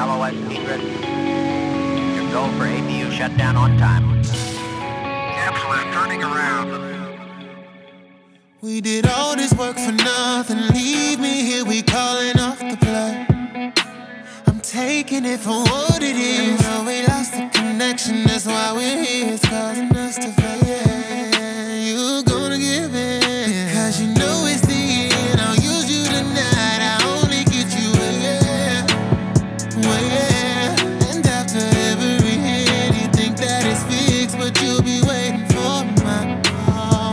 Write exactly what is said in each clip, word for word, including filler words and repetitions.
L O S secret. Your go for A P U shutdown on time. Capsule is turning around. We did all this work for nothing. Leave me here, we calling off the play. I'm taking it for what it is. No, we lost the connection, that's why we're here. It's causing us to fail. You gonna give in, cause you know it's the end. I'll use you tonight, I only get you again. Well, yeah. And after every hit, you think that it's fixed, but you'll be waiting for my call.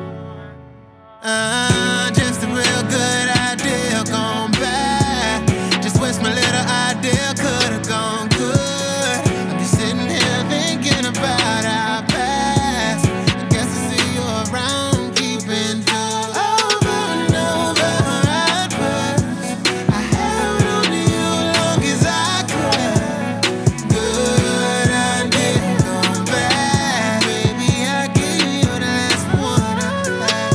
Uh, just a real good idea gone bad. Just wish my little idea could've gone good. I'm just sitting here thinking about our past. I guess I see you around, keeping track. Over and over I'd push. I held on to you long as I could. Good idea gone bad. Baby, I gave you the last one I had.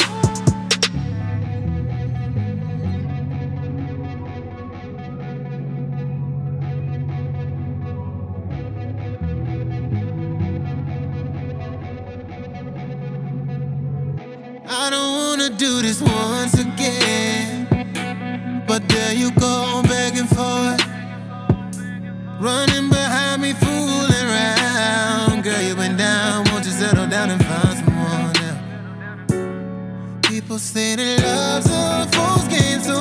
I don't wanna do this once again, but there you go, begging for it. Running behind me, fooling around. Girl, you went down, won't you settle down and find someone else? People say that love's a fool's game, so